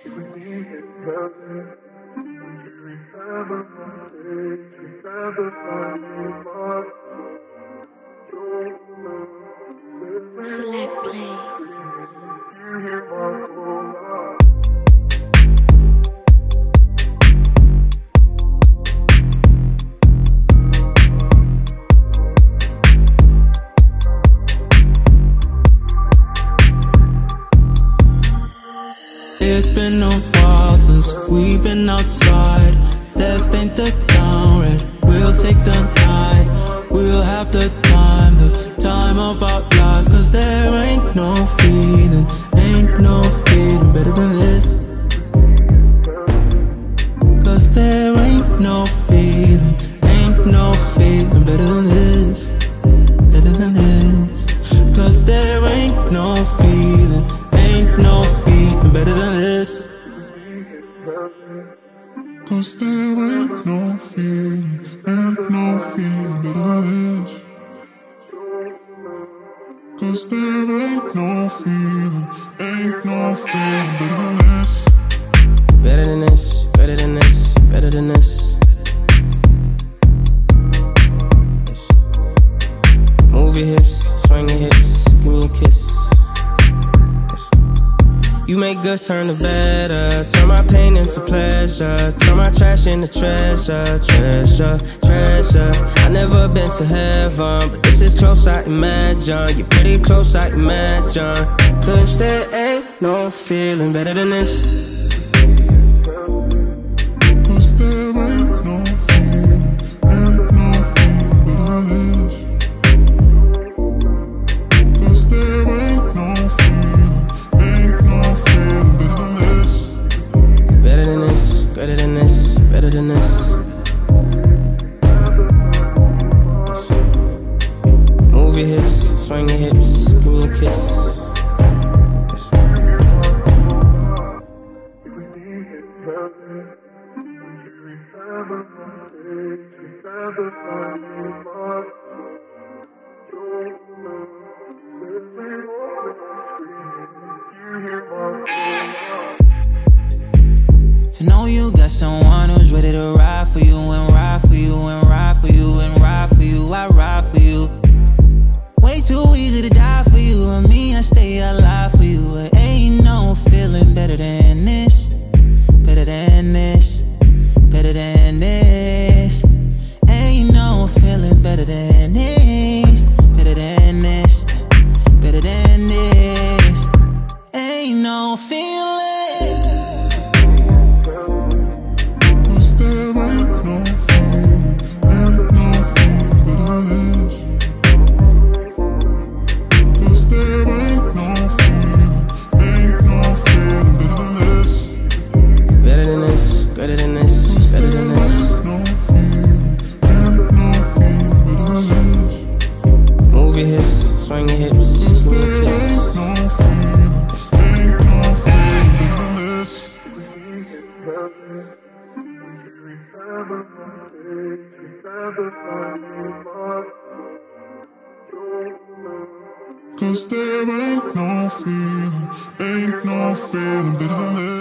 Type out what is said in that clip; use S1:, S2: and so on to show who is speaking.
S1: Select play.
S2: It's been a while since we've been outside. Let's paint the town red. We'll take the night. We'll have the time of our lives. Cause there ain't no feeling better than this. Cause there ain't no feeling better than this. Better than this. Cause there ain't no feeling better than this.
S3: Cause there ain't no feeling better than this. Cause there ain't no feeling better than this.
S4: Better than this, better than this, better than this. Move your hips, swing your hips, give me a kiss. You make good turn to better, turn my pain into pleasure, turn my trash into treasure, treasure, treasure. I never been to heaven, but this is close I imagine. You're pretty close I imagine. Cause there ain't no feeling better than this.
S3: Cause there ain't no feeling better than this. Cause there ain't no feeling better than this.
S4: Better than this, better than this, better than this. Move your hips, swing your hips, give me a kiss.
S2: To know you got someone who's ready to ride for you and ride for you and ride for you and ride for you. I ride for you. Way too easy to die for you, and me, I stay alive for you. Ain't no feeling better than this, better than this, better than this. Ain't no feeling better than this, better than this, better than this. Ain't no feeling.
S3: Cause there ain't no feeling better than this. Cause there ain't no feeling better than this.
S4: Better than this, better than this, better than this.
S3: No feeling better than this.
S4: Move your hips, swing your hips,
S3: Cause
S4: give me
S3: there
S4: a kiss.
S3: ain't no feeling better than this. Cause there ain't no feeling better than this.